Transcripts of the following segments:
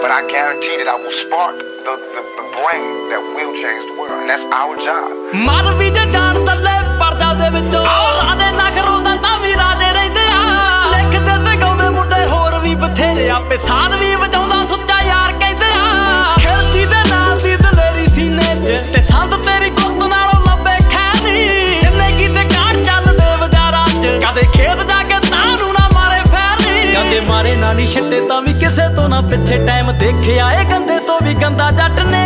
But I guarantee that I will spark the brain that will change the world, and that's our job. ਮਰ ਵੀ ਜੇ ਜਾਣ ਤੱਲੇ ਪਰਦਾ ਦੇ ਵਿੱਚੋਂ ਰਾਜੇ ਨਾ ਕਰੋਦਾ ਤਾਂ ਵੀ ਰਾਜੇ ਰਹਿੰਦੇ ਆ ਲਿਖਦੇ ਤੇ ਗਾਉਂਦੇ ਮੁੰਡੇ ਹੋਰ ਵੀ ਬਥੇਰੇ ਆਪੇ ਸਾਧ ਵੀ ਵਜਾਉਂਦਾ ਸੁੱਚਾ ਯਾਰ ਕਹਿੰਦੇ ਆ ਖਿਲਜੀ ਦੇ ਨਾਲ ਦੀ ਦਲੇਰੀ ਸੀਨੇ 'ਚ ਤੇ ਸੰਦ ਤੇਰੀ ਗੁੱਤ ਨਾਲੋਂ ਲੱਭੇ ਖੈਦੀ ਜਿੰਨੇ ਕੀਤੇ ਕਾਂਡ ਚੱਲਦੇ ਬਾਜ਼ਾਰਾਂ 'ਚ ਕਦੇ ਖੇਤ ਜਾ ਕੇ ਤਾਨੂੰ ਨਾ ਮਾਰੇ ਫੈਰੀ ਕਦੇ ਮਾਰੇ ਨਾ ਨੀ ਛੱਡੇ ਤਾਂ ਵੀ ਕਿਸੇ ਤੋਂ ਨਾ ਪਿੱਛੇ ਟਾਈਮ ਦੇਖਿਆ ਏ ਗੰਦੇ ਤੋਂ ਵੀ ਗੰਦਾ ਜੱਟ ਨੇ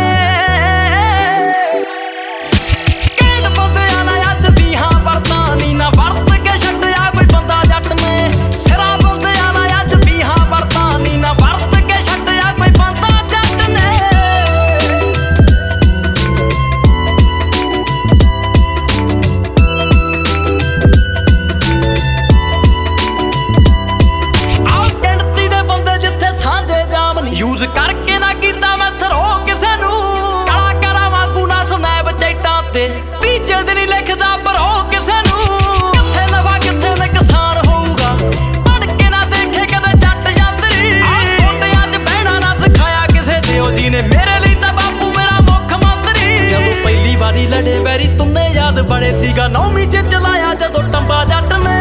ਨਾ ਵਰਤ ਕੇ ਛੱਡਿਆ ਕੋਈ ਬੰਦਾ ਜੱਟ ਨੇ ਸਿਰਾ ਬੰਦਿਆਂ ਨਾ ਅੱਜ ਵੀ ਹਾਂ ਵਰਤਾਂ ਨੀ ਨਾ ਵਰਤ ਕੇ ਛੱਡਿਆ ਕੋਈ ਬੰਦਾ ਜੱਟ ਨੇ ਆਹ ਗਿਣਤੀ ਦੇ ਬੰਦੇ ਜਿੱਥੇ ਸਾਂਝੇ ਜਾਮ ਨੀ ਯੂਜ਼ ਕਰਕੇ ਨਾ ਕੀਤਾ ਮੈਂ ਥਰੋ ਕਿਸੇ ਨੂੰ ਕਲਾਕਾਰਾਂ ਵਾਂਗੂ ਨਾ ਸਨੈਪ ਚੈਟਾਂ ਤੇ ਤੀਜੇ ਦਿਨ ਹੀ ਲਿਖਦਾ ਪਰ ਉਹ ਕਿਸੇ ਮੇਰੇ ਲਈ ਤਾਂ ਬਾਪੂ ਮੇਰਾ ਮੁੱਖ ਮੰਤਰੀ ਜਦੋਂ ਪਹਿਲੀ ਵਾਰੀ ਲੜੇ ਵੈਰੀ ਤੁੰਨੇ ਯਾਦ ਬੜੇ ਸੀਗਾ 9ਵੀਂ 'ਚ ਚਲਾਇਆ ਜਦੋਂ ਟੰਬਾ ਜੱਟ ਨੇ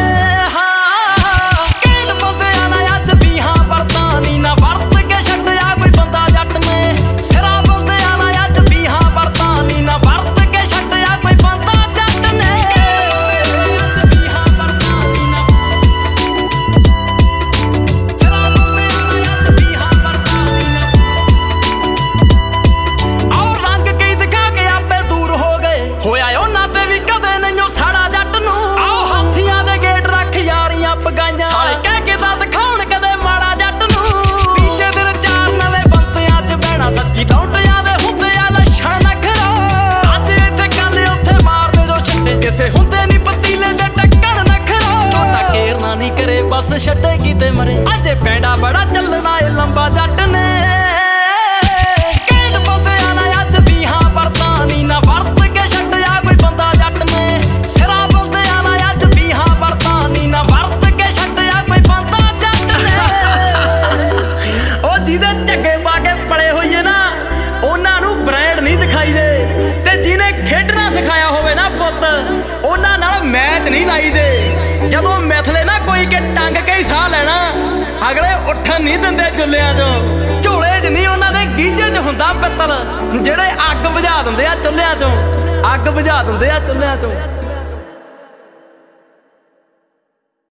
ਕਹਿਣ ਬੰਦਿਆਂ ਨਾ ਅੱਜ ਵੀ ਹਾਂ ਵਰਤਾਂ ਨੀ ਨਾ ਵਰਤ ਕੇ ਛੱਡਿਆ ਕੋਈ ਬੰਦਾ ਜੱਟ ਨੇ ਸਿਰਾ ਬੰਦਿਆਂ ਨਾ ਅੱਜ ਵੀ ਹਾਂ ਵਰਤਾਂ ਨੀ ਨਾ ਵਰਤ ਕੇ ਛੱਡਿਆ ਕੋਈ ਬੰਦਾ ਜੱਟ ਨੇ ਵੀ ਹਾਂ ਵਰਤਾਂ ਨੀ ਨਾ ਸਿਰਾ ਬੰਦਿਆਂ ਨਾ ਅੱਜ ਵੀ ਹਾਂ ਵਰਤਾਂ ਨੀ ਨਾ ਹੋਇਆ ਉਹਨਾਂ ਤੇ ਵੀ ਕਦੇ ਨਹੀਂਓ ਸਾੜਾ ਜੱਟ ਨੂੰ ਆਓ ਹਾਥੀਆਂ ਦੇ ਗੇਟ ਰੱਖ ਯਾਰੀਆਂ ਪਗਾਈਆਂ ਸਾਲੇ ਕਹਿ ਕੇ ਤਾਂ ਦਿਖਾਉਣ ਕਦੇ ਮਾੜਾ ਜੱਟ ਨੂੰ ਤੀਜੇ ਦਿਨ ਚਾਰ ਨਵੇਂ ਬੰਤਿਆਂ 'ਚ ਬਹਿਣਾ ਸੱਚੀ ਟੌਂਟਿਆਂ ਦੇ ਹੁੰਦੇ ਆ ਲੱਛਣ ਨਖਰੋ ਅੱਜ ਇੱਥੇ ਕੱਲ ਉੱਥੇ ਮਾਰਦੇ ਜੋ ਛੱਡੇ ਕਿਸੇ ਹੁੰਦੇ ਨੀ ਪਤੀਲੇ ਦੇ ਟੱਕਣ ਨਖਰੋ ਟੋਟਾ ਕੇਰਨਾ ਨੀ ਕਰੇ ਬਸ ਛੱਡੇਗੀ ਤੇ ਮਰੇ ਅਜੇ ਪੈਂਡਾ ਬੜਾ ਚੱਲਣਾ ਏ ਲੰਬਾ ਜੱਟ ਨੇ ਕਹਿਣ ਬੰਦਿਆਂ ਨਾ ਅੱਜ ਵੀ ਹਾਂ ਵਰਤਾਂ ਨੀ ਨਾ ਵਰਤ ਖੇਡਣਾ ਸਿਖਾਇਆ ਹੋਵੇ ਨਾ ਪੁੱਤ ਉਹਨਾਂ ਨਾਲ ਮੈਚ ਨਹੀਂ ਲਾਈਦੇ ਜਦੋਂ ਮਿਥਲੇ ਨਾ ਕੋਈ ਕੇ ਟੰਗ ਕੇ ਹੀ ਸਾਹ ਲੈਣਾ ਅਗਲੇ ਉੱਠਣ ਨਹੀਂ ਦਿੰਦੇ ਚੁੱਲ੍ਹਿਆਂ 'ਚੋਂ ਝੋਲੇ 'ਚ ਨਹੀਂ ਉਹਨਾਂ ਦੇ ਗੀਝੇ 'ਚ ਹੁੰਦਾ ਪਿੱਤਲ ਜਿਹੜੇ ਅੱਗ ਬੁਝਾ ਦਿੰਦੇ ਆ ਚੁੱਲ੍ਹਿਆਂ 'ਚੋਂ ਅੱਗ ਬੁਝਾ ਦਿੰਦੇ ਆ ਚੁੱਲ੍ਹਿਆਂ 'ਚੋਂ